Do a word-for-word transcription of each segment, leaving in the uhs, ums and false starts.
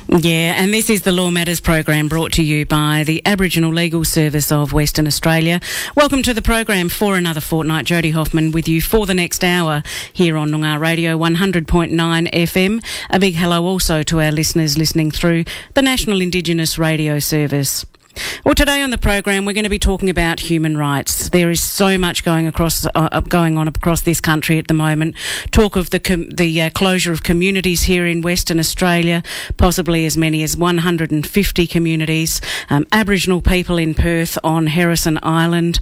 Yeah, and this is the Law Matters program brought to you by the Aboriginal Legal Service of Western Australia. Welcome to the program for another fortnight. Jodie Hoffman with you for the next hour here on Noongar Radio one hundred point nine F M. A big hello also to our listeners listening through the National Indigenous Radio Service. Well, today on the program, we're going to be talking about human rights. There is so much going across, uh, going on across this country at the moment. Talk of the com- the uh, closure of communities here in Western Australia, possibly as many as one hundred fifty communities. Um, Aboriginal people in Perth on Harrison Island.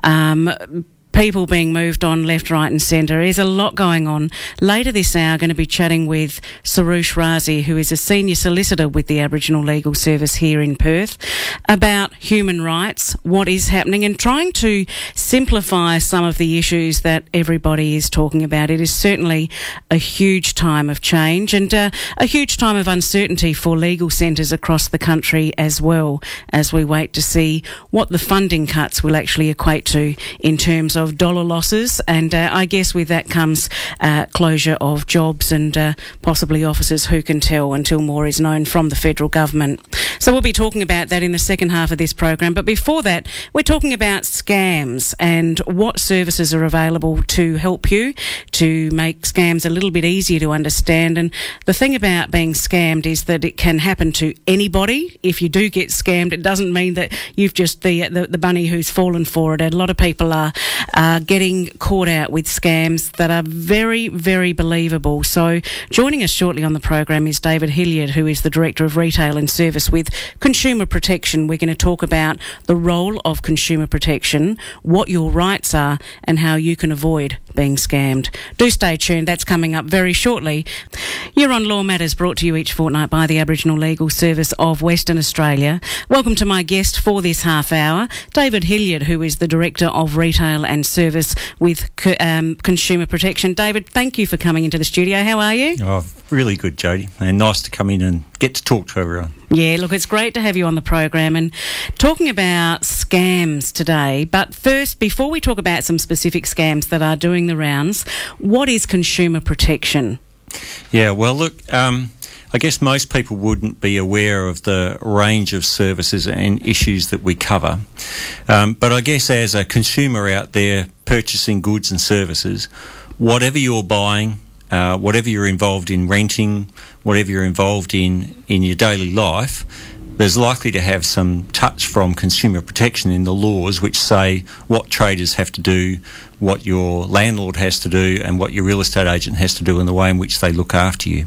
Um, People being moved on left, right and centre. There's a lot going on. Later this hour, going to be chatting with Sarush Razi, who is a senior solicitor with the Aboriginal Legal Service here in Perth, about human rights, what is happening, and trying to simplify some of the issues that everybody is talking about. It is certainly a huge time of change and uh, a huge time of uncertainty for legal centres across the country as well, as we wait to see what the funding cuts will actually equate to in terms of of dollar losses, and uh, I guess with that comes uh, closure of jobs and uh, possibly offices. Who can tell until more is known from the federal government. So we'll be talking about that in the second half of this program, but before that we're talking about scams and what services are available to help you to make scams a little bit easier to understand. And the thing about being scammed is that it can happen to anybody. If you do get scammed, it doesn't mean that you've just the the, the bunny who's fallen for it. And a lot of people are Uh, getting caught out with scams that are very, very believable. So joining us shortly on the program is David Hilliard, who is the Director of Retail and Service with Consumer Protection. We're going to talk about the role of consumer protection, what your rights are and how you can avoid being scammed. Do stay tuned. That's coming up very shortly. You're on Law Matters, brought to you each fortnight by the Aboriginal Legal Service of Western Australia. Welcome to my guest for this half hour, David Hilliard, who is the Director of Retail and Service with um, Consumer Protection. David, thank you for coming into the studio. How are you? Oh, really good, Jodie, and nice to come in and get to talk to everyone. Yeah, look, it's great to have you on the program and talking about scams today. But first, before we talk about some specific scams that are doing the rounds, what is consumer protection? Yeah, well, look, um, I guess most people wouldn't be aware of the range of services and issues that we cover. Um, but I guess as a consumer out there purchasing goods and services, whatever you're buying, uh, whatever you're involved in renting, whatever you're involved in in your daily life, there's likely to have some touch from consumer protection in the laws which say what traders have to do, what your landlord has to do and what your real estate agent has to do in the way in which they look after you.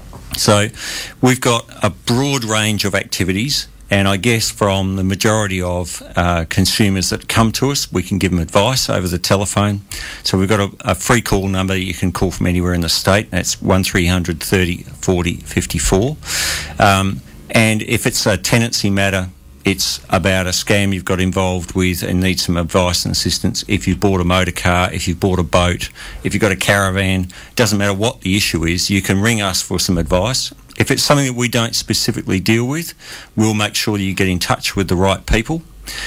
So we've got a broad range of activities, and I guess from the majority of uh, consumers that come to us, we can give them advice over the telephone. So we've got a, a free call number you can call from anywhere in the state. That's one three hundred thirty forty fifty-four. Um, and if it's a tenancy matter, it's about a scam you've got involved with and need some advice and assistance. If you've bought a motor car, if you've bought a boat, if you've got a caravan, doesn't matter what the issue is, you can ring us for some advice. If it's something that we don't specifically deal with, we'll make sure that you get in touch with the right people.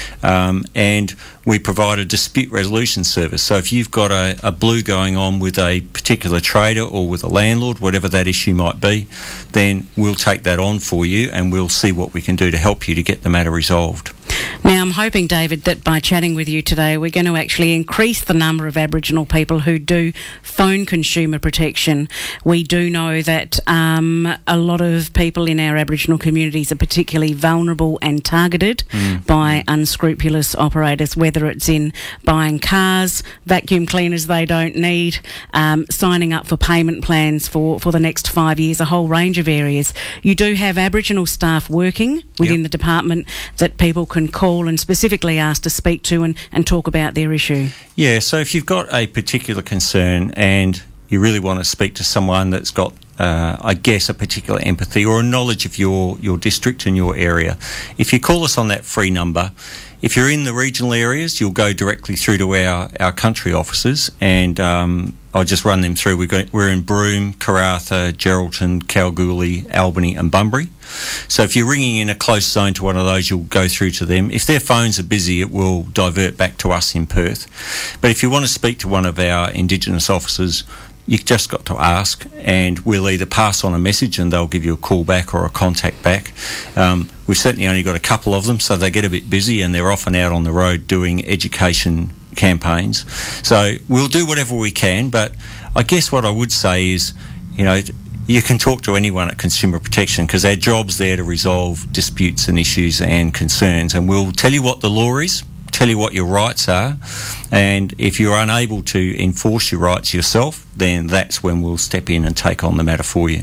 Um, and we provide a dispute resolution service. So if you've got a, a blue going on with a particular trader or with a landlord, whatever that issue might be, then we'll take that on for you and we'll see what we can do to help you to get the matter resolved. Now, I'm hoping, David, that by chatting with you today, we're going to actually increase the number of Aboriginal people who do phone consumer protection. We do know that um, a lot of people in our Aboriginal communities are particularly vulnerable and targeted mm. by unscrupulous operators, whether it's in buying cars, vacuum cleaners they don't need, um, signing up for payment plans for, for the next five years, a whole range of areas. You do have Aboriginal staff working within yep. the department that people can call and specifically ask to speak to and, and talk about their issue. Yeah, so if you've got a particular concern and you really want to speak to someone that's got, uh, I guess, a particular empathy or a knowledge of your, your district and your area, if you call us on that free number, if you're in the regional areas, you'll go directly through to our, our country offices, and um, I'll just run them through. We've got, we're in Broome, Karratha, Geraldton, Kalgoorlie, Albany and Bunbury. So if you're ringing in a close zone to one of those, you'll go through to them. If their phones are busy, it will divert back to us in Perth. But if you want to speak to one of our Indigenous officers, you've just got to ask, and we'll either pass on a message and they'll give you a call back or a contact back. Um, we've certainly only got a couple of them, so they get a bit busy and they're often out on the road doing education campaigns. So we'll do whatever we can, but I guess what I would say is, you know, you can talk to anyone at Consumer Protection because our job's there to resolve disputes and issues and concerns, and we'll tell you what the law is, tell you what your rights are, and if you're unable to enforce your rights yourself, then that's when we'll step in and take on the matter for you.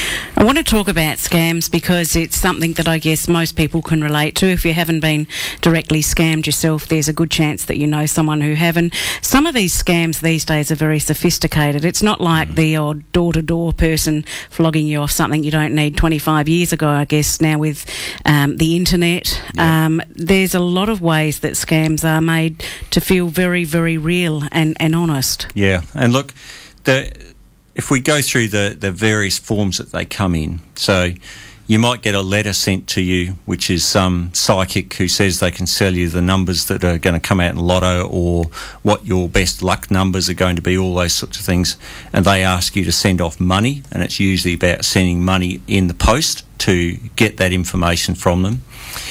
I want to talk about scams because it's something that I guess most people can relate to. If you haven't been directly scammed yourself, there's a good chance that you know someone who haven't. Some of these scams these days are very sophisticated. It's not like mm. the odd door-to-door person flogging you off something you don't need twenty-five years ago, I guess, now with um, the internet. Yeah. Um, there's a lot of ways that scams are made to feel very, very real and, and honest. Yeah, and look, the... if we go through the, the various forms that they come in, so you might get a letter sent to you, which is some psychic who says they can sell you the numbers that are going to come out in Lotto or what your best luck numbers are going to be, all those sorts of things, and they ask you to send off money, and it's usually about sending money in the post to get that information from them.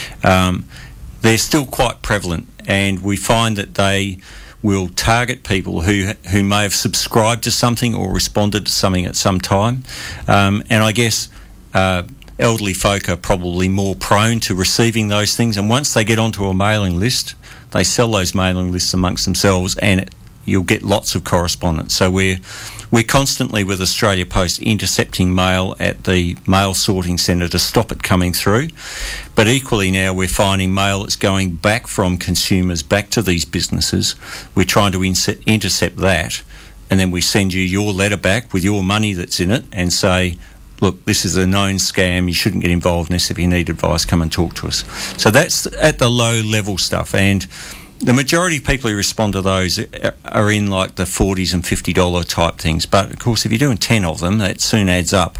Um, they're still quite prevalent, and we find that they will target people who who may have subscribed to something or responded to something at some time. Um, and I guess uh, elderly folk are probably more prone to receiving those things. And once they get onto a mailing list, they sell those mailing lists amongst themselves, and it, you'll get lots of correspondence. So we're we're constantly with Australia Post intercepting mail at the mail sorting centre to stop it coming through. But equally now we're finding mail that's going back from consumers back to these businesses. We're trying to inse- intercept that, and then we send you your letter back with your money that's in it and say, look, this is a known scam, you shouldn't get involved in this. If you need advice, come and talk to us. So that's at the low level stuff, and the majority of people who respond to those are in like the forties and fifty dollars type things. But of course, if you're doing ten of them, that soon adds up.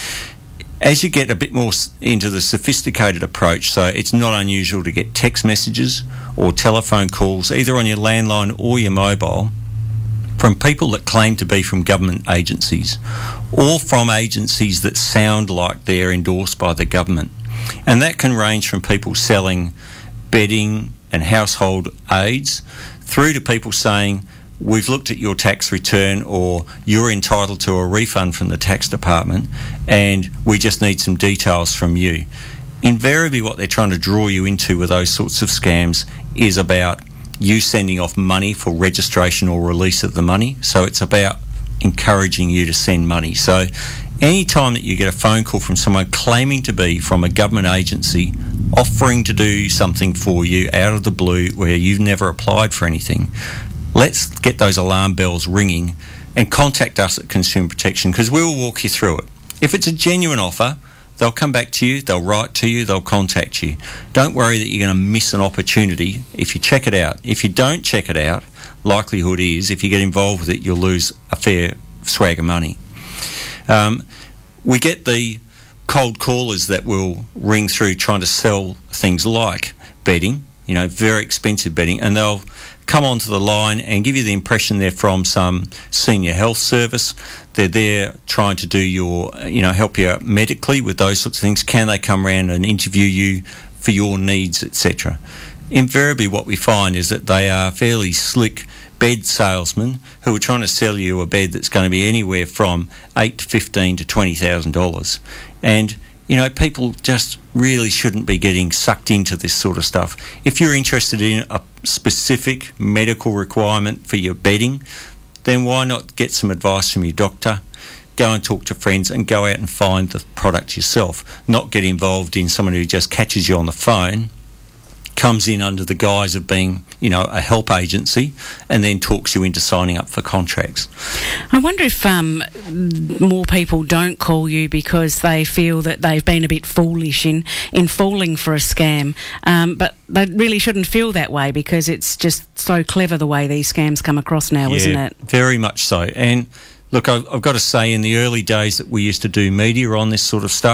As you get a bit more into the sophisticated approach, so it's not unusual to get text messages or telephone calls, either on your landline or your mobile, from people that claim to be from government agencies or from agencies that sound like they're endorsed by the government. And that can range from people selling bedding and household aids through to people saying, we've looked at your tax return, or you're entitled to a refund from the tax department and we just need some details from you. Invariably what they're trying to draw you into with those sorts of scams is about you sending off money for registration or release of the money. So it's about encouraging you to send money. So any time that you get a phone call from someone claiming to be from a government agency offering to do something for you out of the blue where you've never applied for anything, let's get those alarm bells ringing and contact us at Consumer Protection, because we'll walk you through it. If it's a genuine offer, they'll come back to you, they'll write to you, they'll contact you. Don't worry that you're going to miss an opportunity if you check it out. If you don't check it out, likelihood is if you get involved with it, you'll lose a fair swag of money. Um, we get the cold callers that will ring through trying to sell things like bedding, you know, very expensive bedding, and they'll come onto the line and give you the impression they're from some senior health service. They're there trying to do your, you know, help you out medically with those sorts of things. Can they come around and interview you for your needs, et cetera? Invariably what we find is that they are fairly slick bed salesmen who are trying to sell you a bed that's going to be anywhere from eight to fifteen to twenty thousand dollars. And you know, people just really shouldn't be getting sucked into this sort of stuff. If you're interested in a specific medical requirement for your bedding, then why not get some advice from your doctor, go and talk to friends and go out and find the product yourself, not get involved in someone who just catches you on the phone, comes in under the guise of being, you know, a help agency, and then talks you into signing up for contracts. I wonder if um, more people don't call you because they feel that they've been a bit foolish in, in falling for a scam, um, but they really shouldn't feel that way because it's just so clever the way these scams come across now, yeah, isn't it? Very much so. And look, I've, I've got to say, in the early days that we used to do media on this sort of stuff,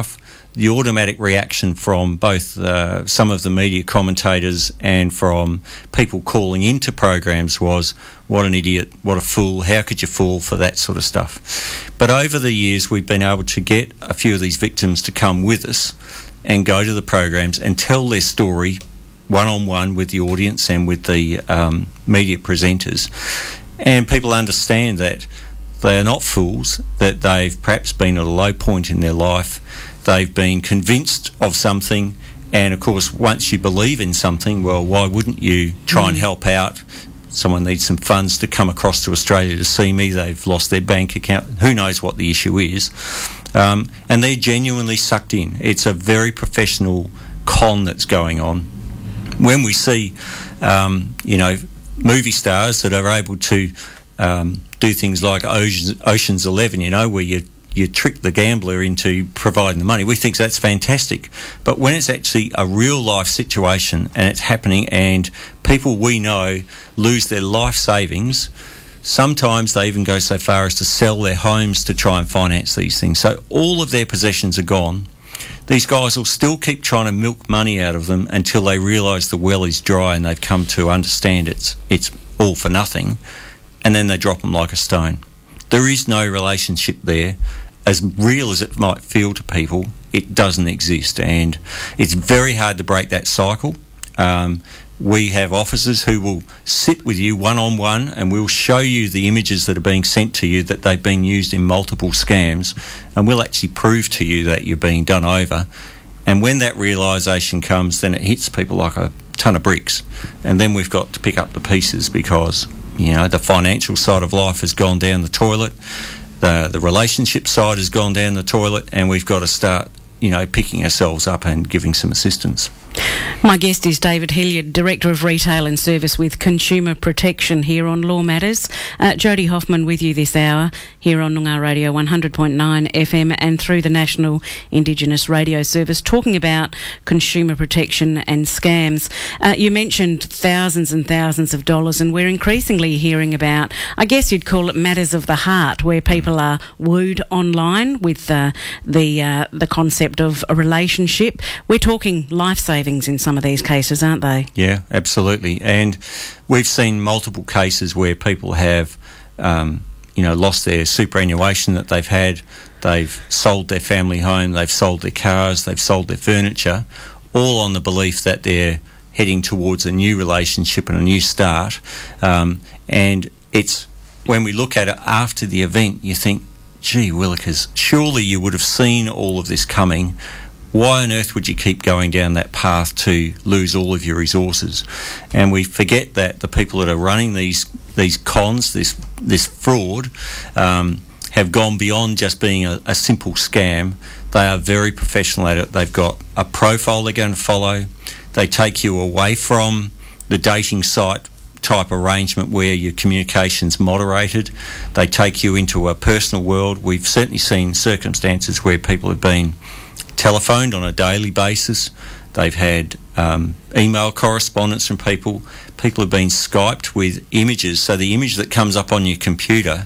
the automatic reaction from both uh, some of the media commentators and from people calling into programs was, what an idiot, what a fool, how could you fall for that sort of stuff? But over the years, we've been able to get a few of these victims to come with us and go to the programs and tell their story one-on-one with the audience and with the um, media presenters. And people understand that they are not fools, that they've perhaps been at a low point in their life, they've been convinced of something, and of course once you believe in something, well, why wouldn't you try mm. and help out? Someone needs some funds to come across to Australia to see me, they've lost their bank account, who knows what the issue is, um, and they're genuinely sucked in. It's a very professional con that's going on. When we see, um, you know, movie stars that are able to um, do things like Ocean's, Ocean's Eleven, you know, where you you trick the gambler into providing the money, we think that's fantastic. But when it's actually a real life situation and it's happening and people we know lose their life savings, sometimes they even go so far as to sell their homes to try and finance these things. So all of their possessions are gone. These guys will still keep trying to milk money out of them until they realise the well is dry and they've come to understand it's it's all for nothing, and then they drop them like a stone. There is no relationship there. As real as it might feel to people, it doesn't exist, and it's very hard to break that cycle. Um, we have officers who will sit with you one-on-one and we'll show you the images that are being sent to you that they've been used in multiple scams, and we'll actually prove to you that you're being done over. And when that realisation comes, then it hits people like a ton of bricks, and then we've got to pick up the pieces because, you know, the financial side of life has gone down the toilet, the, the relationship side has gone down the toilet, and we've got to start, you know, picking ourselves up and giving some assistance. My guest is David Hilliard, Director of Retail and Service with Consumer Protection here on Law Matters. Uh, Jody Hoffman with you this hour here on Noongar Radio one hundred point nine F M and through the National Indigenous Radio Service, talking about consumer protection and scams. Uh, you mentioned thousands and thousands of dollars, and we're increasingly hearing about, I guess you'd call it matters of the heart, where people are wooed online with uh, the uh, the concept of a relationship. We're talking life savings in some of these cases, aren't they? Yeah, absolutely. And we've seen multiple cases where people have, um, you know, lost their superannuation that they've had, they've sold their family home, they've sold their cars, they've sold their furniture, all on the belief that they're heading towards a new relationship and a new start. Um, and it's, when we look at it after the event, you think, gee willikers, surely you would have seen all of this coming. Why on earth would you keep going down that path to lose all of your resources? And we forget that the people that are running these these cons, this this fraud, um, have gone beyond just being a, a simple scam. They are very professional at it. They've got a profile they're going to follow. They take you away from the dating site type arrangement where your communication's moderated. They take you into a personal world. We've certainly seen circumstances where people have been telephoned on a daily basis. They've had um, email correspondence from people. People have been Skyped with images. So the image that comes up on your computer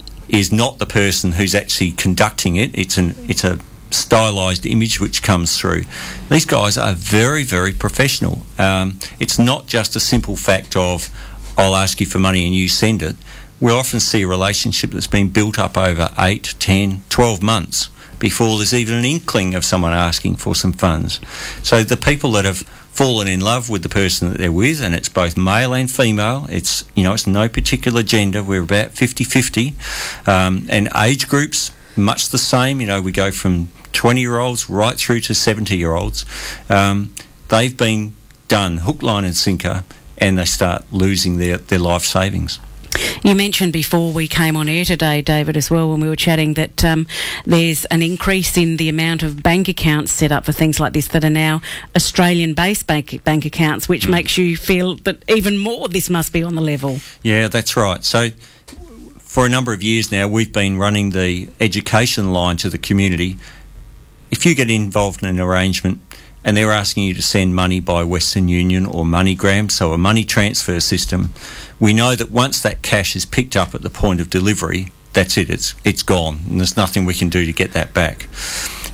is not the person who's actually conducting it. It's an it's a stylised image which comes through. These guys are very, very professional. Um, it's not just a simple fact of, I'll ask you for money and you send it. We often see a relationship that's been built up over eight, ten, twelve months before there's even an inkling of someone asking for some funds. So the people that have fallen in love with the person that they're with, and it's both male and female, it's, you know, it's no particular gender, we're about fifty-fifty, um, and age groups, much the same. You know, we go from twenty-year-olds right through to seventy-year-olds. Um, they've been done hook, line and sinker, and they start losing their, their life savings. You mentioned before we came on air today, David, as well, when we were chatting, that um, there's an increase in the amount of bank accounts set up for things like this that are now Australian-based bank, bank accounts, which mm. makes you feel that even more this must be on the level. Yeah, that's right. So for a number of years now, we've been running the education line to the community. If you get involved in an arrangement and they're asking you to send money by Western Union or MoneyGram, so a money transfer system, we know that once that cash is picked up at the point of delivery, that's it, it's it's gone, and there's nothing we can do to get that back.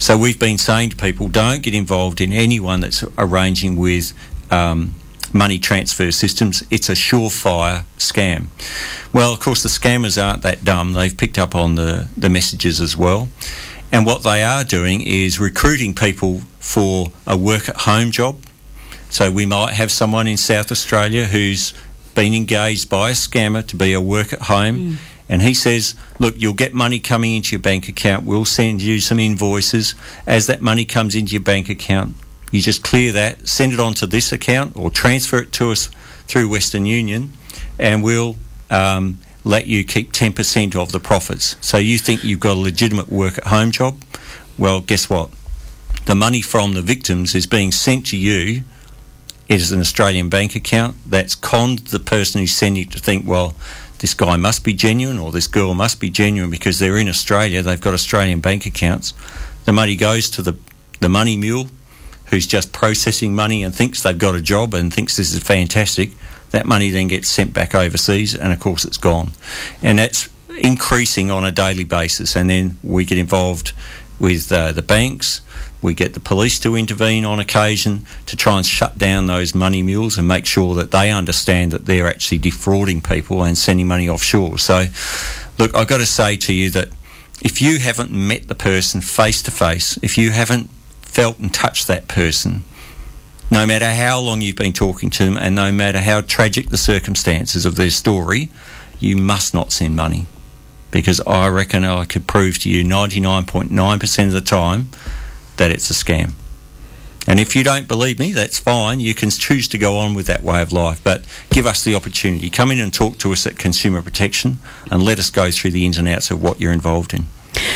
So we've been saying to people, don't get involved in anyone that's arranging with um, money transfer systems. It's a surefire scam. Well, of course, the scammers aren't that dumb. They've picked up on the, the messages as well. And what they are doing is recruiting people for a work-at-home job. So we might have someone in South Australia who's been engaged by a scammer to be a work-at-home, mm. and he says, look, you'll get money coming into your bank account. We'll send you some invoices. As that money comes into your bank account, you just clear that, send it onto this account or transfer it to us through Western Union, and we'll um, let you keep ten percent of the profits. So you think you've got a legitimate work-at-home job? Well, guess what? The money from the victims is being sent to you. It is an Australian bank account. That's conned the person who's sending it to think, well, this guy must be genuine or this girl must be genuine because they're in Australia, they've got Australian bank accounts. The money goes to the, the money mule who's just processing money and thinks they've got a job and thinks this is fantastic. That money then gets sent back overseas and, of course, it's gone. And that's increasing on a daily basis. And then we get involved with uh, the banks. We get the police to intervene on occasion to try and shut down those money mules and make sure that they understand that they're actually defrauding people and sending money offshore. So, look, I've got to say to you that if you haven't met the person face to face, if you haven't felt and touched that person, no matter how long you've been talking to them and no matter how tragic the circumstances of their story, you must not send money. Because I reckon I could prove to you ninety-nine point nine percent of the time that it's a scam. And if you don't believe me, that's fine. You can choose to go on with that way of life. But give us the opportunity. Come in and talk to us at Consumer Protection and let us go through the ins and outs of what you're involved in.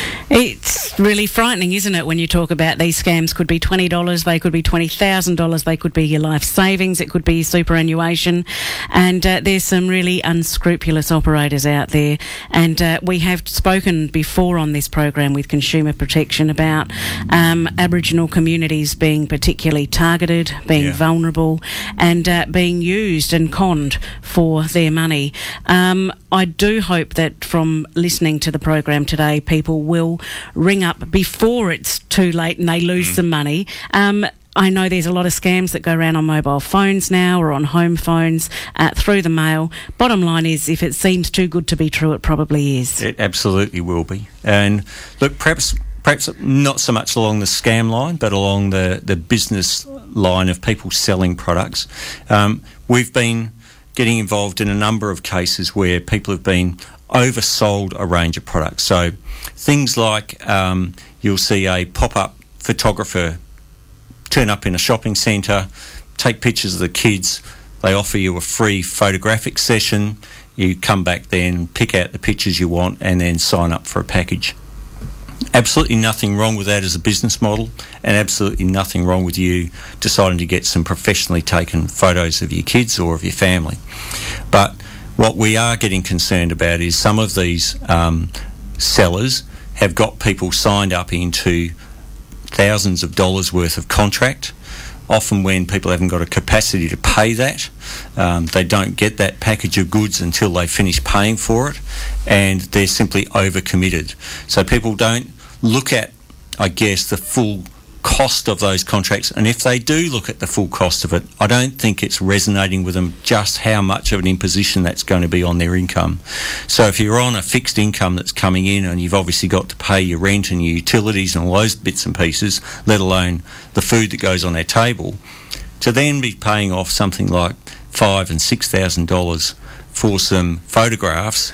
It's really frightening, isn't it, when you talk about these scams? Could be twenty dollars, they could be twenty thousand dollars, they could be your life savings, it could be superannuation. And uh, there's some really unscrupulous operators out there. And uh, we have spoken before on this program with Consumer Protection about um, Aboriginal communities being particularly targeted, being yeah. vulnerable, and uh, being used and conned for their money. Um, I do hope that from listening to the program today, people will ring up before it's too late and they lose mm. some money. Um, I know there's a lot of scams that go around on mobile phones now or on home phones, uh, through the mail. Bottom line is, if it seems too good to be true, it probably is. It absolutely will be. And look, perhaps perhaps not so much along the scam line, but along the, the business line of people selling products. Um, we've been getting involved in a number of cases where people have been oversold a range of products. So things like um, you'll see a pop-up photographer turn up in a shopping centre, take pictures of the kids, they offer you a free photographic session, you come back then, pick out the pictures you want and then sign up for a package. Absolutely nothing wrong with that as a business model, and absolutely nothing wrong with you deciding to get some professionally taken photos of your kids or of your family. But what we are getting concerned about is some of these um, sellers have got people signed up into thousands of dollars worth of contract. Often when people haven't got a capacity to pay that, um, they don't get that package of goods until they finish paying for it, and they're simply overcommitted. So people don't look at, I guess, the full cost of those contracts, and if they do look at the full cost of it, I don't think it's resonating with them just how much of an imposition that's going to be on their income. So if you're on a fixed income that's coming in and you've obviously got to pay your rent and your utilities and all those bits and pieces, let alone the food that goes on their table, to then be paying off something like five and six thousand dollars for some photographs,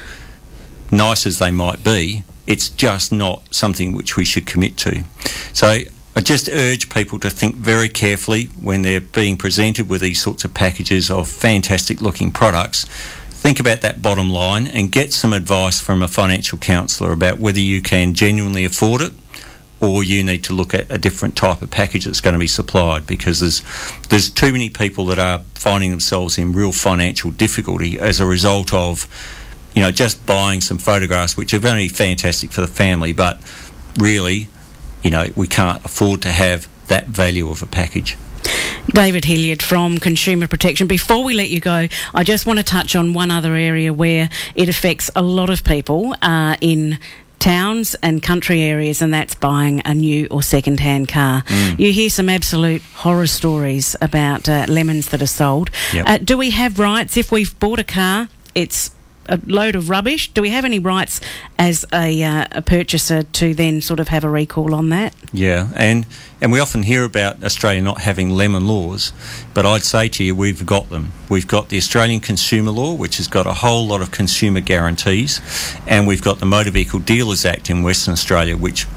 nice as they might be, it's just not something which we should commit to. So I just urge people to think very carefully when they're being presented with these sorts of packages of fantastic looking products. Think about that bottom line and get some advice from a financial counsellor about whether you can genuinely afford it or you need to look at a different type of package that's going to be supplied, because there's there's too many people that are finding themselves in real financial difficulty as a result of, you know, just buying some photographs which are very fantastic for the family, but really, you know, we can't afford to have that value of a package. David Hilliard from Consumer Protection. Before we let you go, I just want to touch on one other area where it affects a lot of people uh, in towns and country areas, and that's buying a new or second-hand car. Mm. You hear some absolute horror stories about uh, lemons that are sold. Yep. Uh, do we have rights if we've bought a car? It's a load of rubbish. Do we have any rights as a, uh, a purchaser to then sort of have a recall on that? Yeah, and and we often hear about Australia not having lemon laws, but I'd say to you, we've got them. We've got the Australian Consumer Law, which has got a whole lot of consumer guarantees, and we've got the Motor Vehicle Dealers Act in Western Australia, which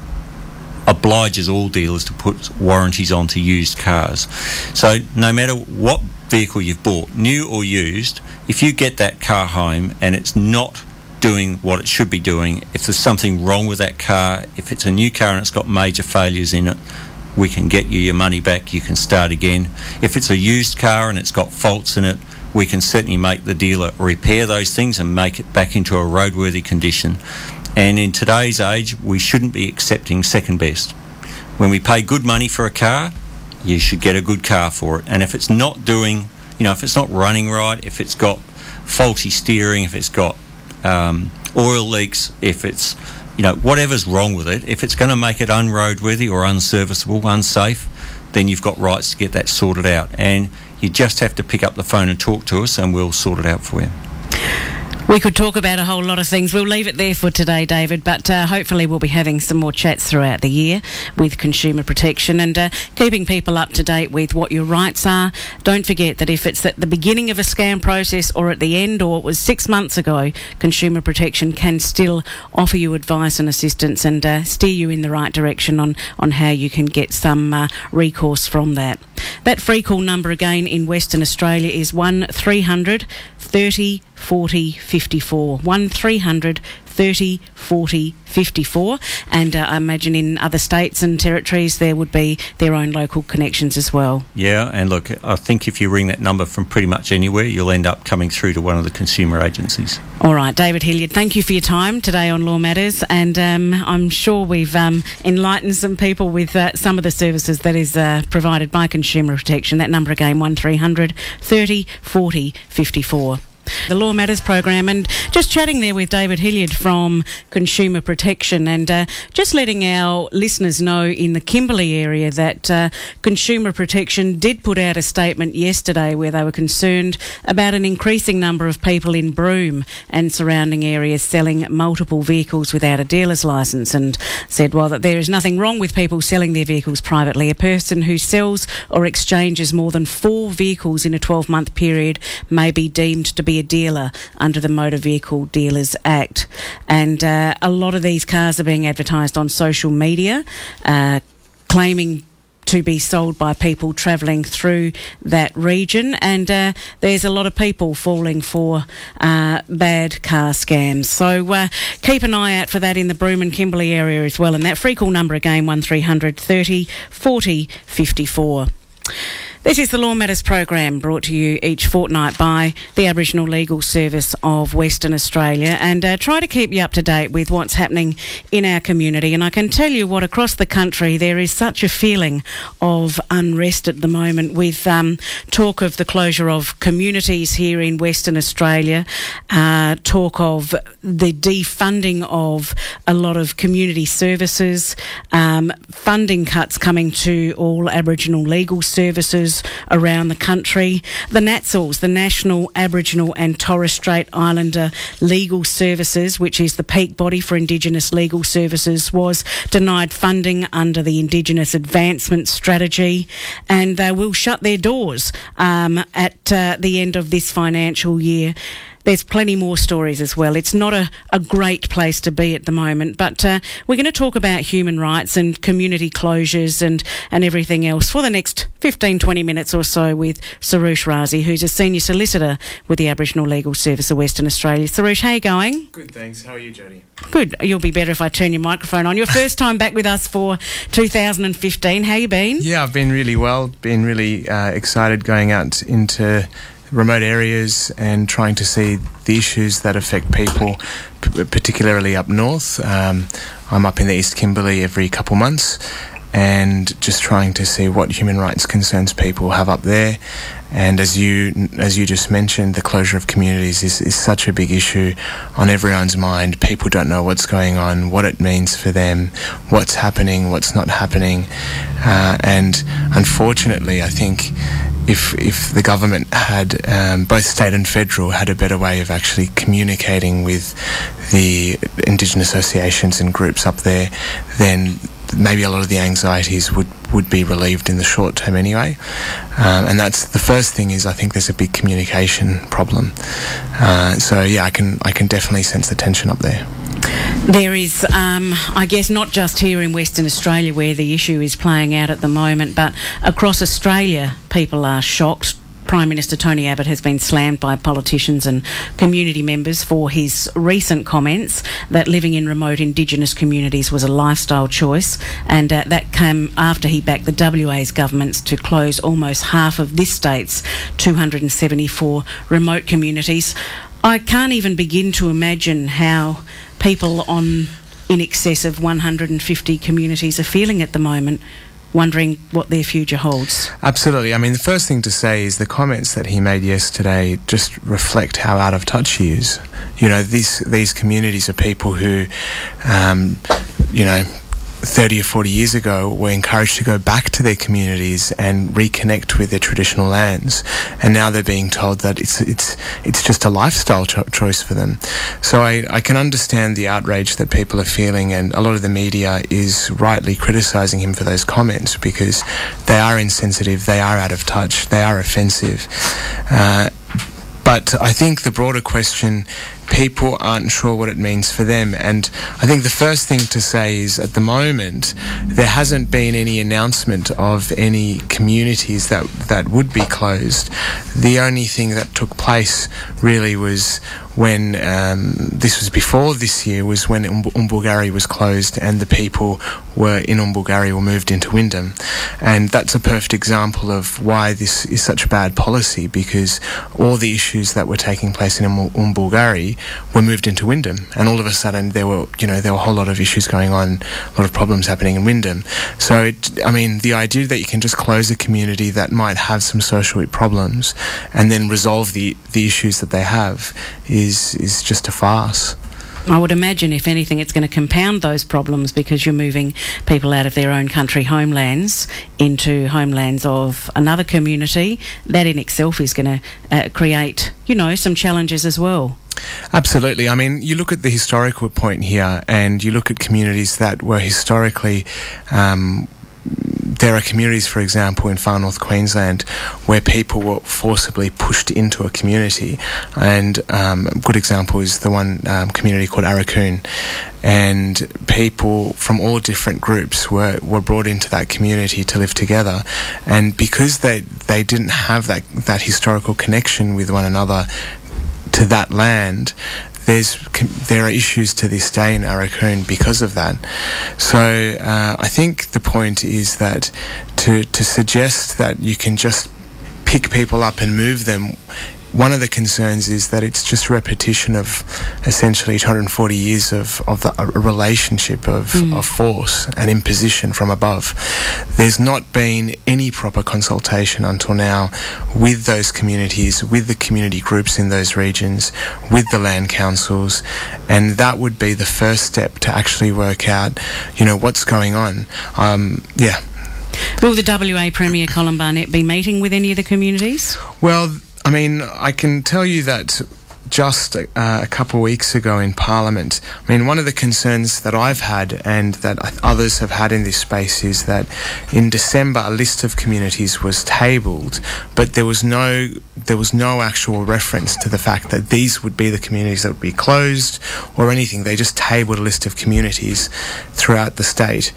obliges all dealers to put warranties onto used cars. So no matter what vehicle you've bought, new or used, if you get that car home and it's not doing what it should be doing, if there's something wrong with that car, if it's a new car and it's got major failures in it, we can get you your money back, you can start again. If it's a used car and it's got faults in it, we can certainly make the dealer repair those things and make it back into a roadworthy condition. And in today's age, we shouldn't be accepting second best. When we pay good money for a car, you should get a good car for it. And if it's not doing, you know, if it's not running right, if it's got faulty steering, if it's got um, oil leaks, if it's, you know, whatever's wrong with it, if it's going to make it unroadworthy or unserviceable, unsafe, then you've got rights to get that sorted out. And you just have to pick up the phone and talk to us and we'll sort it out for you. We could talk about a whole lot of things. We'll leave it there for today, David, but uh, hopefully we'll be having some more chats throughout the year with consumer protection and uh, keeping people up to date with what your rights are. Don't forget that if it's at the beginning of a scam process or at the end, or it was six months ago, consumer protection can still offer you advice and assistance and uh, steer you in the right direction on, on how you can get some uh, recourse from that. That free call number again in Western Australia is one three hundred thirty forty fifty-four. one three hundred thirty forty fifty-four. And uh, I imagine in other states and territories there would be their own local connections as well. Yeah, and look, I think if you ring that number from pretty much anywhere, you'll end up coming through to one of the consumer agencies. All right, David Hilliard, thank you for your time today on Law Matters, and um, I'm sure we've um, enlightened some people with uh, some of the services that is uh, provided by Consumer Protection. That number again, one three hundred thirty forty fifty-four. The Law Matters program, and just chatting there with David Hilliard from Consumer Protection, and uh, just letting our listeners know in the Kimberley area that uh, Consumer Protection did put out a statement yesterday where they were concerned about an increasing number of people in Broome and surrounding areas selling multiple vehicles without a dealer's licence, and said, well, that there is nothing wrong with people selling their vehicles privately. A person who sells or exchanges more than four vehicles in a twelve-month period may be deemed to be a dealer under the Motor Vehicle Dealers Act. And uh, a lot of these cars are being advertised on social media, uh, claiming to be sold by people travelling through that region, and uh, there's a lot of people falling for uh, bad car scams. So uh, keep an eye out for that in the Broome and Kimberley area as well. And that free call number again, one three hundred thirty forty fifty-four. This is the Law Matters program, brought to you each fortnight by the Aboriginal Legal Service of Western Australia, and uh, try to keep you up to date with what's happening in our community. And I can tell you what, across the country there is such a feeling of unrest at the moment, with um, talk of the closure of communities here in Western Australia, uh, talk of the defunding of a lot of community services, um, funding cuts coming to all Aboriginal legal services around the country. The NATSLs, the National Aboriginal and Torres Strait Islander Legal Services, which is the peak body for Indigenous legal services, was denied funding under the Indigenous Advancement Strategy, and they will shut their doors um, at uh, the end of this financial year. There's plenty more stories as well. It's not a, a great place to be at the moment, but uh, we're going to talk about human rights and community closures and, and everything else for the next fifteen, twenty minutes or so with Sarush Razi, who's a senior solicitor with the Aboriginal Legal Service of Western Australia. Sarush, how are you going? Good, thanks. How are you, Jodie? Good. You'll be better if I turn your microphone on. Your first time back with us for two thousand fifteen. How you been? Yeah, I've been really well. Been really uh, excited going out into remote areas and trying to see the issues that affect people, p- particularly up north. Um, I'm up in the East Kimberley every couple months, and just trying to see what human rights concerns people have up there. And as you as you just mentioned, the closure of communities is, is such a big issue on everyone's mind. People don't know what's going on, what it means for them, what's happening, what's not happening. Uh, and unfortunately, I think if if the government had, um, both state and federal, had a better way of actually communicating with the Indigenous associations and groups up there, then maybe a lot of the anxieties would, would be relieved in the short term anyway. Um, and that's the first thing is I think there's a big communication problem. Uh, so yeah, I can I can definitely sense the tension up there. There is, um, I guess, not just here in Western Australia where the issue is playing out at the moment, but across Australia people are shocked. Prime Minister Tony Abbott has been slammed by politicians and community members for his recent comments that living in remote Indigenous communities was a lifestyle choice, and uh, that came after he backed the W A's governments to close almost half of this state's two hundred seventy-four remote communities. I can't even begin to imagine how people on in excess of one hundred fifty communities are feeling at the moment, wondering what their future holds. Absolutely. I mean, the first thing to say is the comments that he made yesterday just reflect how out of touch he is. You know, these these communities are people who, um, you know, thirty or forty years ago were encouraged to go back to their communities and reconnect with their traditional lands, and now they're being told that it's it's it's just a lifestyle cho- choice for them. So I, I can understand the outrage that people are feeling, and a lot of the media is rightly criticising him for those comments because they are insensitive, they are out of touch, they are offensive. Uh, but I think the broader question, people aren't sure what it means for them. And I think the first thing to say is at the moment there hasn't been any announcement of any communities that that would be closed. The only thing that took place really was when um, this was before this year was when um- Umbulgari was closed and the people were in Umbulgari were moved into Wyndham. And that's a perfect example of why this is such a bad policy, because all the issues that were taking place in um- Umbulgari were moved into Wyndham, and all of a sudden there were, you know, there were a whole lot of issues going on, a lot of problems happening in Wyndham. So, it, I mean, the idea that you can just close a community that might have some social problems and then resolve the, the issues that they have is is just a farce. I would imagine, if anything, it's going to compound those problems because you're moving people out of their own country homelands into homelands of another community. That in itself is going to uh, create, you know, some challenges as well. Absolutely. I mean, you look at the historical point here and you look at communities that were historically... Um, There are communities, for example, in far north Queensland where people were forcibly pushed into a community. And um, a good example is the one um, community called Arakoon. And people from all different groups were, were brought into that community to live together. And because they, they didn't have that, that historical connection with one another to that land, There's, there are issues to this day in Arakoon because of that. So uh, I think the point is that to, to suggest that you can just pick people up and move them, one of the concerns is that it's just repetition of essentially two hundred forty years of, of the, a relationship of, mm. of force and imposition from above. There's not been any proper consultation until now with those communities, with the community groups in those regions, with the land councils, and that would be the first step to actually work out, you know, what's going on. Um, yeah. Will the W A Premier Colin Barnett be meeting with any of the communities? Well, I mean, I can tell you that just uh, a couple of weeks ago in Parliament, I mean, one of the concerns that I've had and that others have had in this space is that in December a list of communities was tabled, but there was no there was no actual reference to the fact that these would be the communities that would be closed or anything. They just tabled a list of communities throughout the state.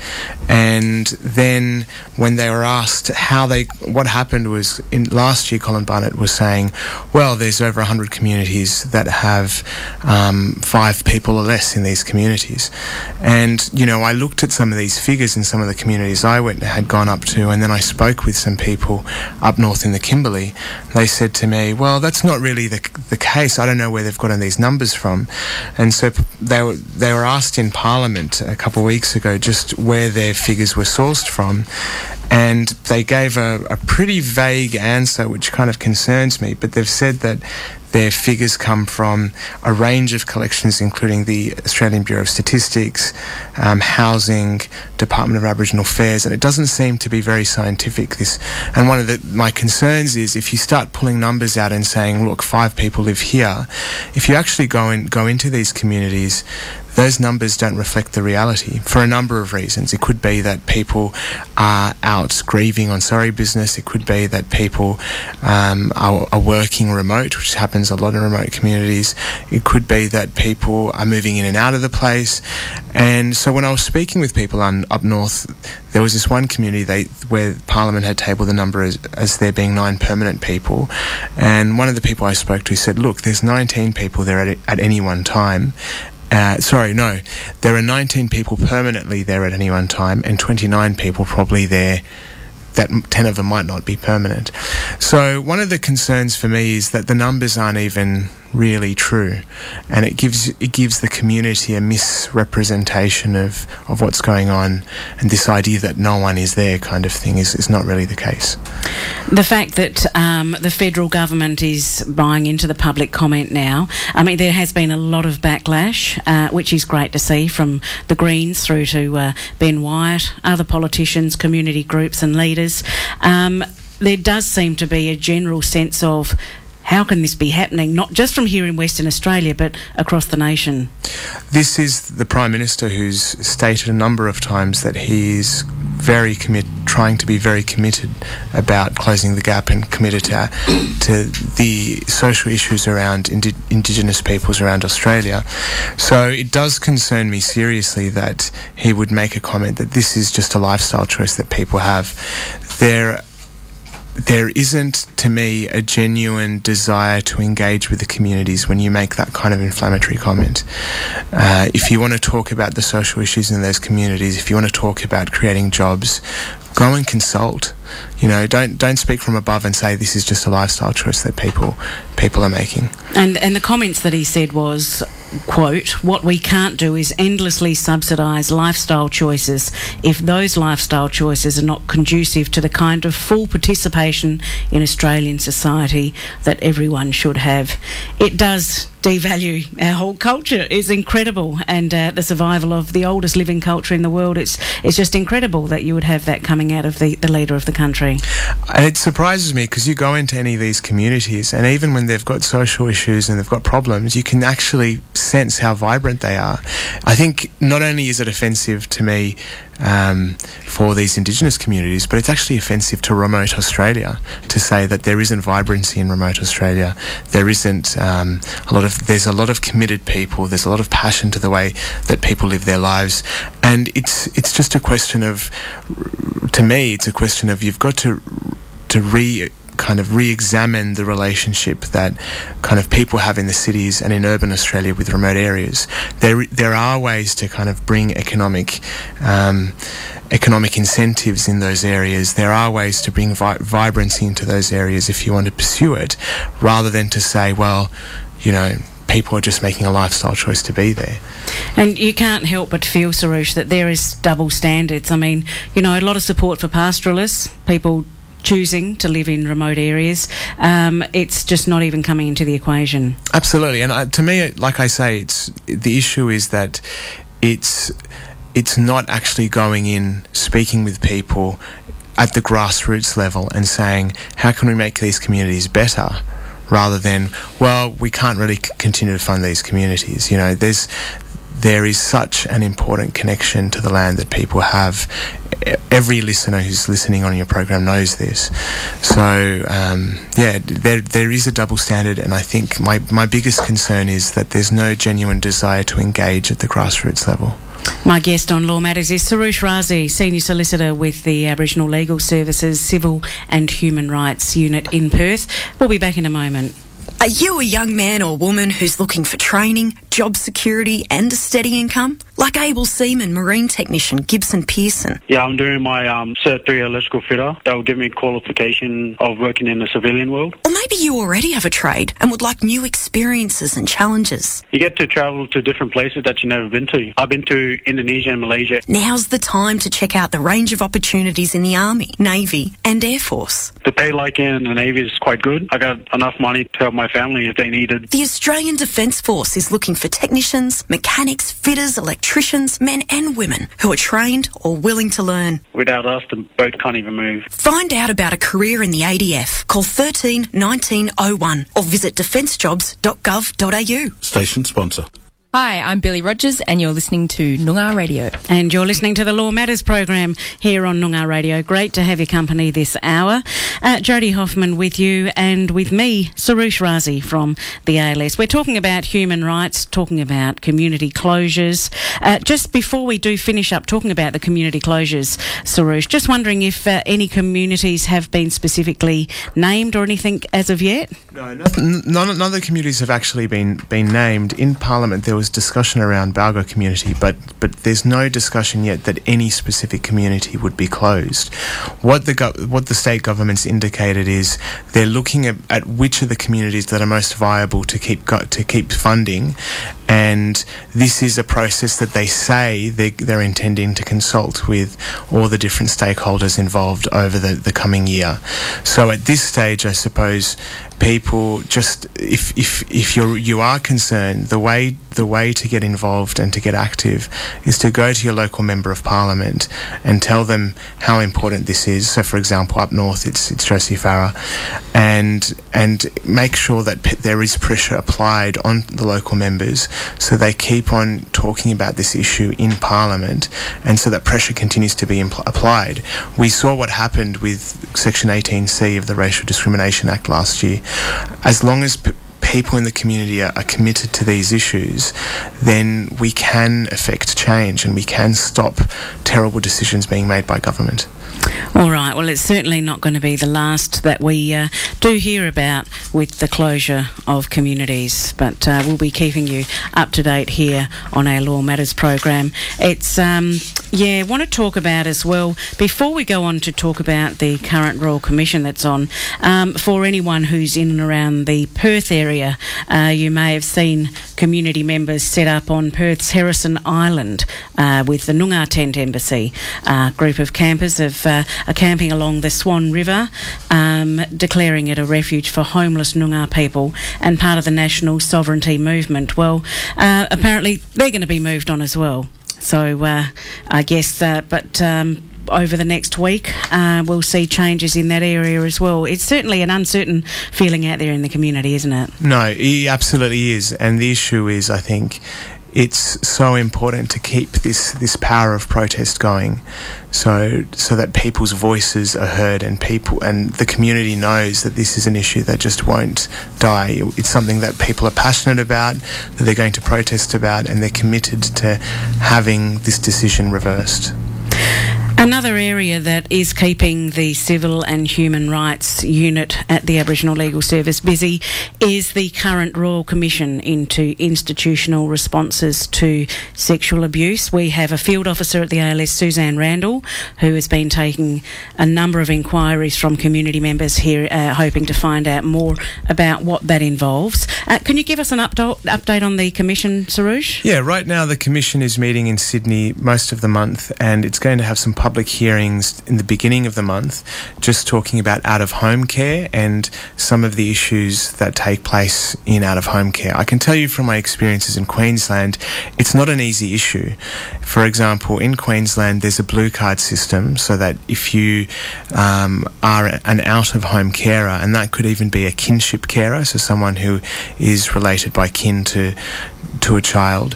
And then when they were asked how they, what happened was, in last year Colin Barnett was saying, well, there's over one hundred communities communities that have um, five people or less in these communities. And, you know, I looked at some of these figures in some of the communities I went had gone up to, and then I spoke with some people up north in the Kimberley. They said to me, well, that's not really the, the case. I don't know where they've gotten these numbers from. And so they were, they were asked in Parliament a couple of weeks ago just where their figures were sourced from. And they gave a, a pretty vague answer, which kind of concerns me. But they've said that their figures come from a range of collections, including the Australian Bureau of Statistics, um, Housing, Department of Aboriginal Affairs, and it doesn't seem to be very scientific. This, and one of the, my concerns is if you start pulling numbers out and saying, look, five people live here, if you actually go in, go into these communities, those numbers don't reflect the reality for a number of reasons. It could be that people are out grieving on sorry business. It could be that people um, are, are working remote, which happens a lot in remote communities. It could be that people are moving in and out of the place. And so when I was speaking with people on, up north, there was this one community they, where Parliament had tabled the number as, as there being nine permanent people. And one of the people I spoke to said, look, there's nineteen people there at, at any one time. Uh, sorry, no. There are nineteen people permanently there at any one time and twenty-nine people probably there that ten of them might not be permanent. So one of the concerns for me is that the numbers aren't even really true, and it gives it gives the community a misrepresentation of, of what's going on, and this idea that no one is there kind of thing is, is not really the case. The fact that um, the federal government is buying into the public comment now, I mean, there has been a lot of backlash, uh, which is great to see, from the Greens through to uh, Ben Wyatt, other politicians, community groups and leaders. Um, there does seem to be a general sense of how can this be happening, not just from here in Western Australia, but across the nation? This is the Prime Minister who's stated a number of times that he is very commit, trying to be very committed about closing the gap and committed to, to the social issues around indi- Indigenous peoples around Australia. So it does concern me seriously that he would make a comment that this is just a lifestyle choice that people have. There There isn't, to me, a genuine desire to engage with the communities when you make that kind of inflammatory comment. Uh, if you want to talk about the social issues in those communities, if you want to talk about creating jobs, go and consult. You know, don't don't speak from above and say this is just a lifestyle choice that people people are making. And and the comments that he said was, quote, what we can't do is endlessly subsidise lifestyle choices if those lifestyle choices are not conducive to the kind of full participation in Australian society that everyone should have. It does devalue our whole culture. It's incredible, and uh, the survival of the oldest living culture in the world, it's it's just incredible that you would have that coming out of the, the leader of the country. And it surprises me because you go into any of these communities, and even when they've got social issues and they've got problems, you can actually sense how vibrant they are. I think not only is it offensive to me um, for these Indigenous communities, but it's actually offensive to remote Australia to say that there isn't vibrancy in remote Australia. There isn't um, a lot of, there's a lot of committed people, there's a lot of passion to the way that people live their lives, and it's it's just a question of, to me, it's a question of you've got to to re kind of re-examine the relationship that kind of people have in the cities and in urban Australia with remote areas. There there are ways to kind of bring economic um, economic incentives in those areas. There are ways to bring vi- vibrancy into those areas if you want to pursue it, rather than to say, well, you know, people are just making a lifestyle choice to be there. And you can't help but feel, Saroush, that there is double standards. I mean, you know, a lot of support for pastoralists, people choosing to live in remote areas. Um, it's just not even coming into the equation. Absolutely. And uh, to me, like I say, it's the issue is that it's it's not actually going in, speaking with people at the grassroots level and saying, how can we make these communities better? Rather than, well, we can't really c- continue to fund these communities. You know, there's there is such an important connection to the land that people have. Every listener who's listening on your program knows this. So, um, yeah, there there is a double standard, and I think my, my biggest concern is that there's no genuine desire to engage at the grassroots level. My guest on Law Matters is Saroush Razi, Senior Solicitor with the Aboriginal Legal Services Civil and Human Rights Unit in Perth. We'll be back in a moment. Are you a young man or woman who's looking for training, job security and a steady income? Like able seaman marine technician Gibson Pearson. Yeah, I'm doing my um, Cert three electrical fitter. That will give me qualification of working in the civilian world. Or maybe you already have a trade and would like new experiences and challenges. You get to travel to different places that you've never been to. I've been to Indonesia and Malaysia. Now's the time to check out the range of opportunities in the Army, Navy and Air Force. The pay like in the Navy is quite good. I got enough money to help my family if they needed. The Australian Defence Force is looking for technicians, mechanics, fitters, electricians, men and women who are trained or willing to learn. Without us, the boat can't even move. Find out about a career in the A D F. Call thirteen nineteen oh one or visit defence jobs dot gov dot a u. Station sponsor. Hi, I'm Billy Rogers and you're listening to Noongar Radio. And you're listening to the Law Matters program here on Noongar Radio. Great to have your company this hour. Uh, Jodie Hoffman with you and with me, Sarush Razi from the A L S. We're talking about human rights, talking about community closures. Uh, just before we do finish up talking about the community closures, Sarush, just wondering if uh, any communities have been specifically named or anything as of yet? No, nothing, none, none of the communities have actually been, been named. In Parliament, there was discussion around Balgo community, but but there's no discussion yet that any specific community would be closed. What the go- what the state government's indicated is they're looking at, at which of the communities that are most viable to keep go- to keep funding, and this is a process that they say they, they're intending to consult with all the different stakeholders involved over the, the coming year. So at this stage, I suppose people just if if if you're you are concerned, the way the way to get involved and to get active is to go to your local member of parliament and tell them how important this is. So, for example, up north, it's it's Josie Farah, and and make sure that p- there is pressure applied on the local members so they keep on talking about this issue in parliament, and so that pressure continues to be impl- applied. We saw what happened with Section eighteen C of the Racial Discrimination Act last year. As long as p- people in the community are, are committed to these issues, then we can effect change and we can stop terrible decisions being made by government. All right, well, it's certainly not going to be the last that we uh, do hear about with the closure of communities, but uh, we'll be keeping you up to date here on our Law Matters program. It's, um, yeah, want to talk about as well, before we go on to talk about the current Royal Commission that's on, um, for anyone who's in and around the Perth area, uh, you may have seen community members set up on Perth's Harrison Island uh, with the Noongar Tent Embassy. A group of campers have uh, are camping along the Swan River, um, declaring it a refuge for homeless Noongar people and part of the national sovereignty movement. Well, uh, apparently they're going to be moved on as well. So uh, I guess, uh, but um, over the next week uh, we'll see changes in that area as well. It's certainly an uncertain feeling out there in the community, isn't it? No, it absolutely is. And the issue is, I think, it's so important to keep this, this power of protest going, so so that people's voices are heard and people and the community knows that this is an issue that just won't die. It's something that people are passionate about, that they're going to protest about, and they're committed to having this decision reversed. Another area that is keeping the Civil and Human Rights Unit at the Aboriginal Legal Service busy is the current Royal Commission into institutional responses to sexual abuse. We have a field officer at the A L S, Suzanne Randall, who has been taking a number of inquiries from community members here, uh, hoping to find out more about what that involves. Uh, can you give us an updo- update on the Commission, Sarush? Yeah, right now the Commission is meeting in Sydney most of the month, and it's going to have some public hearings in the beginning of the month, just talking about out-of-home care and some of the issues that take place in out-of-home care. I can tell you from my experiences in Queensland, it's not an easy issue. For example, in Queensland, there's a blue card system, so that if you um, are an out-of-home carer, and that could even be a kinship carer, so someone who is related by kin to to a child,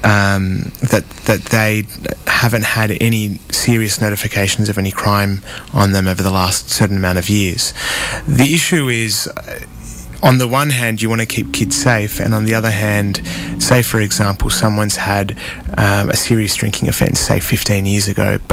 um, that that they haven't had any serious notifications of any crime on them over the last certain amount of years. The issue is, uh, on the one hand, you want to keep kids safe, and on the other hand, say for example, someone's had um, a serious drinking offence, say fifteen years ago, but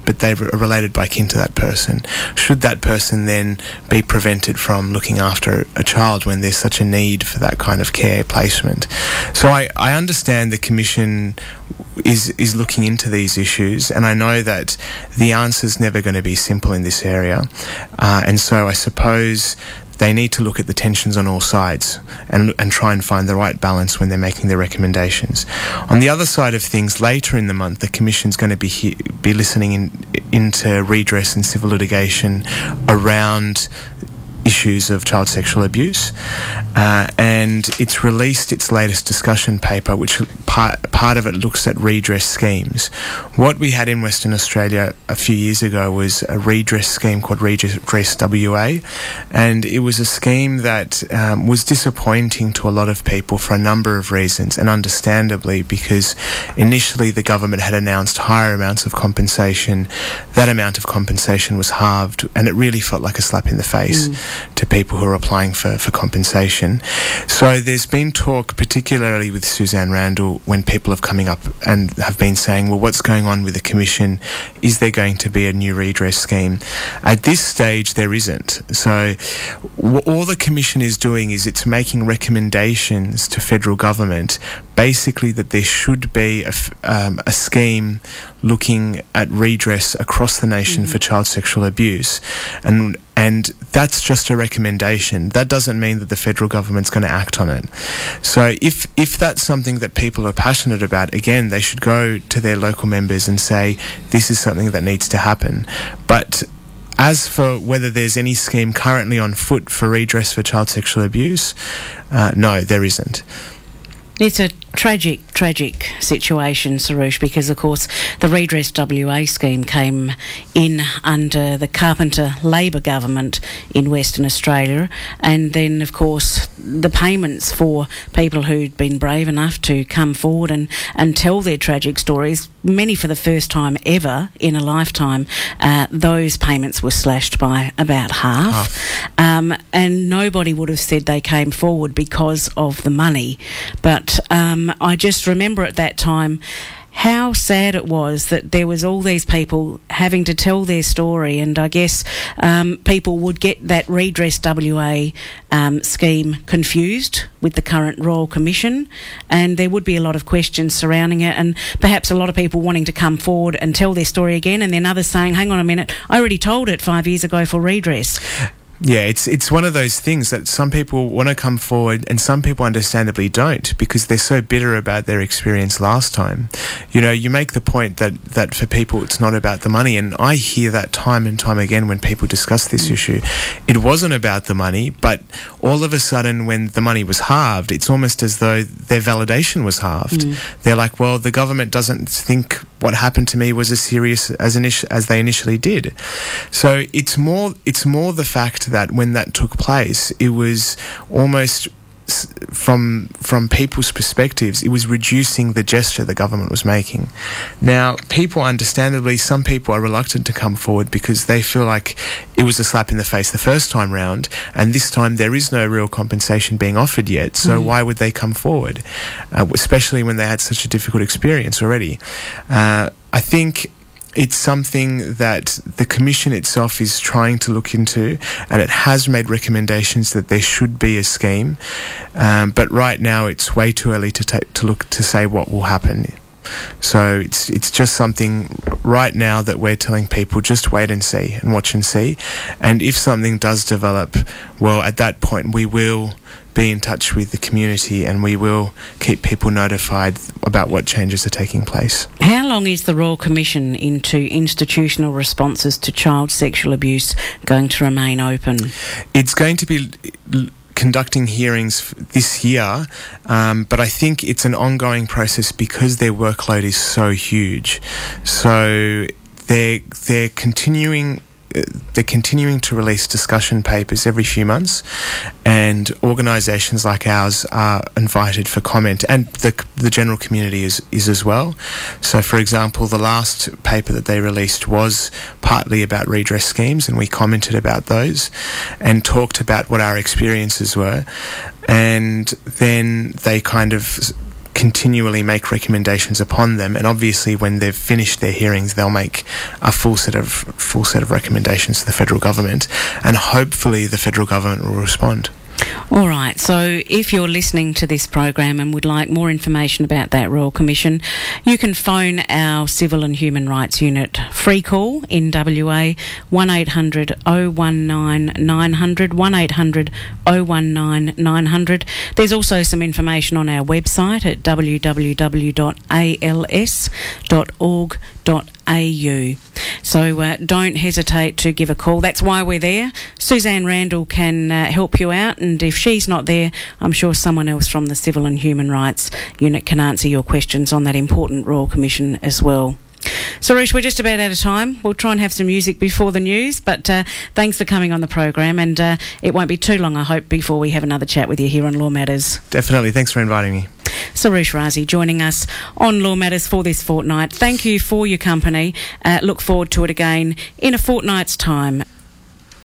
but they are related by kin to that person. Should that person then be prevented from looking after a child when there's such a need for that kind of care placement? So I, I understand the Commission is is looking into these issues, and I know that the answer's never going to be simple in this area, uh, and so I suppose they need to look at the tensions on all sides and and try and find the right balance when they're making their recommendations. On the other side of things, later in the month, the Commission's going to be he- be listening in, into redress and civil litigation around issues of child sexual abuse, uh, and it's released its latest discussion paper, which part, part of it looks at redress schemes. What we had in Western Australia a few years ago was a redress scheme called Redress W A, and it was a scheme that um, was disappointing to a lot of people for a number of reasons, and understandably, because initially the government had announced higher amounts of compensation. That amount of compensation was halved, and it really felt like a slap in the face mm. to people who are applying for, for compensation. So there's been talk, particularly with Suzanne Randall, when people have coming up and have been saying, well, what's going on with the Commission? Is there going to be a new redress scheme? At this stage, there isn't. So w- all the Commission is doing is it's making recommendations to federal government, basically that there should be a, f- um, a scheme looking at redress across the nation mm-hmm. for child sexual abuse. And and that's just a recommendation. That doesn't mean that the federal government's going to act on it. So if if that's something that people are passionate about, again, they should go to their local members and say, this is something that needs to happen. But as for whether there's any scheme currently on foot for redress for child sexual abuse, uh, no, there isn't. It's a tragic, tragic situation, Sarouche, because, of course, the Redress W A scheme came in under the Carpenter Labor government in Western Australia, and then, of course, the payments for people who'd been brave enough to come forward and, and tell their tragic stories, many for the first time ever in a lifetime, uh, those payments were slashed by about half. half. Um, and nobody would have said they came forward because of the money. But um, I just remember at that time how sad it was that there was all these people having to tell their story, and I guess um, people would get that Redress W A um, scheme confused with the current Royal Commission, and there would be a lot of questions surrounding it, and perhaps a lot of people wanting to come forward and tell their story again, and then others saying, hang on a minute, I already told it five years ago for redress. Yeah, it's it's one of those things that some people want to come forward and some people understandably don't, because they're so bitter about their experience last time. You know, you make the point that, that for people it's not about the money, and I hear that time and time again when people discuss this mm. issue. It wasn't about the money, but all of a sudden when the money was halved, it's almost as though their validation was halved. Mm. They're like, well, the government doesn't think what happened to me was as serious as init- as they initially did. So it's more it's more the fact that when that took place, it was almost from from people's perspectives, it was reducing the gesture the government was making. Now, people, understandably, some people are reluctant to come forward because they feel like it was a slap in the face the first time round, and this time there is no real compensation being offered yet, so mm. why would they come forward, uh, especially when they had such a difficult experience already? Uh, I think it's something that the Commission itself is trying to look into, and it has made recommendations that there should be a scheme. Um, but right now, it's way too early to ta- to look to say what will happen. So it's it's just something right now that we're telling people, just wait and see and watch and see. And if something does develop, well, at that point we will be in touch with the community and we will keep people notified about what changes are taking place. How long is the Royal Commission into institutional responses to child sexual abuse going to remain open? It's going to be l- conducting hearings this year, um, but I think it's an ongoing process because their workload is so huge. So they're they're continuing. They're continuing to release discussion papers every few months, and organisations like ours are invited for comment, and the the general community is, is as well. So, for example, the last paper that they released was partly about redress schemes, and we commented about those and talked about what our experiences were, and then they kind of continually make recommendations upon them, and obviously when they've finished their hearings they'll make a full set of full set of recommendations to the federal government, and hopefully the federal government will respond. All right, so if you're listening to this program and would like more information about that Royal Commission, you can phone our Civil and Human Rights Unit free call in W A, one eight hundred oh one nine nine hundred, one eight hundred oh one nine nine hundred. There's also some information on our website at w w w dot a l s dot org dot a u. So uh, don't hesitate to give a call. That's why we're there. Suzanne Randall can uh, help you out, and if she's not there, I'm sure someone else from the Civil and Human Rights Unit can answer your questions on that important Royal Commission as well. Suresh, we're just about out of time. We'll try and have some music before the news, but uh, thanks for coming on the program, and uh, it won't be too long, I hope, before we have another chat with you here on Law Matters. Definitely. Thanks for inviting me. Suresh Razi joining us on Law Matters for this fortnight. Thank you for your company. Uh, look forward to it again in a fortnight's time.